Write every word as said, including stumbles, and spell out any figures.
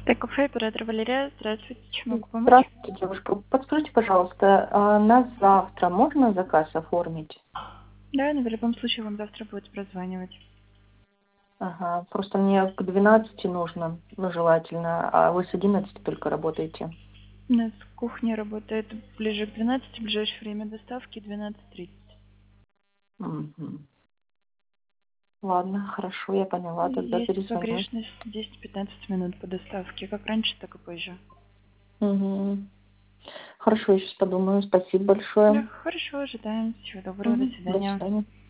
Так, кафе, оператор Валерия. Здравствуйте, чем могу помочь? Здравствуйте, девушка. Подскажите, пожалуйста, а на завтра можно заказ оформить? Да, но в любом случае вам завтра будет прозванивать. Ага, просто мне к двенадцати нужно, ну, желательно, а вы с одиннадцати только работаете. У нас кухня работает ближе к двенадцати, в ближайшее время доставки двенадцать тридцать. Мгм. Ладно, хорошо, я поняла, тогда Есть перезвоню. погрешность десять-пятнадцать минут по доставке, как раньше, так и позже. Мгм. Хорошо, я сейчас подумаю. Спасибо Да, большое. хорошо, ожидаем. Всего доброго, до Мгм. До свидания. свидания.